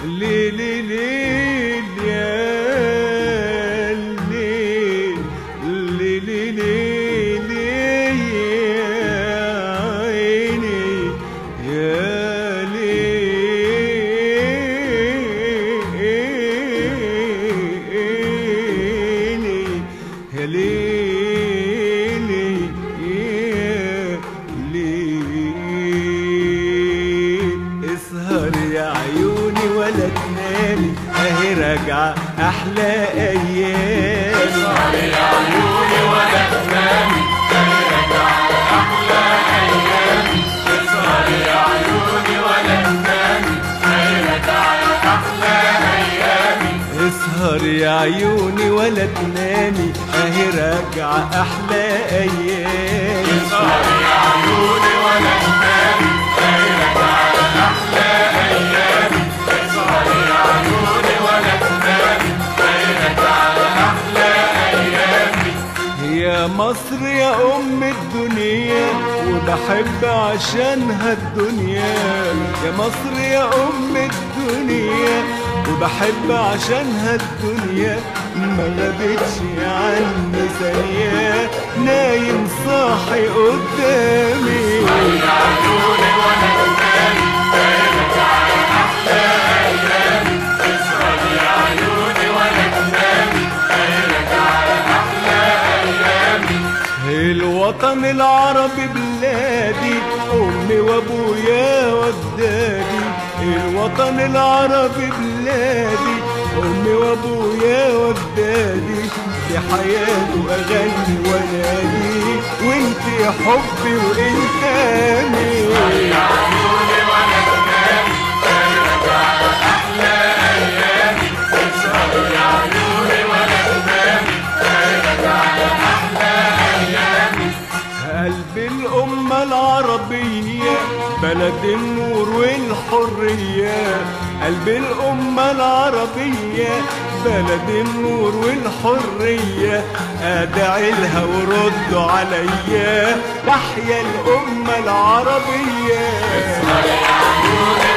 ليل ليل يا ليل ليل ليل يا عيني يا ليلي يا ليلي يا ليل. اسهر يا عيوني ولا تنامي اهي راجعة احلى ايام. اسهر يا عيوني ولا تنامي اهي راجعة احلى ايامي. اسهر يا عيوني ولا تنامي اهي راجعة احلى ايامي. اسهر يا عيوني ولا تنامي اهي راجعة احلى ايام. اسهر يا عيوني ولا تنامي اهي راجعة احلى ايامي. اسهر يا عيوني ولا تنامي اهي راجعة احلى ايامي. يا مصر يا ام الدنيا وبحب عشانها الدنيا. يا مصر يا ام الدنيا وبحب عشانها الدنيا. ما غابتش عني ثانية نايم صاحي قدامي. يا عيوني ولا تنامي اهي راجعة احلى ايامي. اسهر يا عيوني ولا تنامي اهي راجعة احلى ايامي. الوطن العربي بلادي امي وابويا واجدادي. الوطن العربي بلادي امي وابويا واجدادي. في حياته اغني وانادي وانت حبي وانت امي. يا عيوني ولا تنامي اهي راجعة احلى ايامي. اسهر يا عيوني ولا تنامي اهي راجعة احلى ايامي. قلب الأمة العربية بلد النور والحرية. قلب الأمة العربية بلد النور والحرية. أدعي لها وردوا عليا تحيا الأمة العربية. اسهر يا عيوني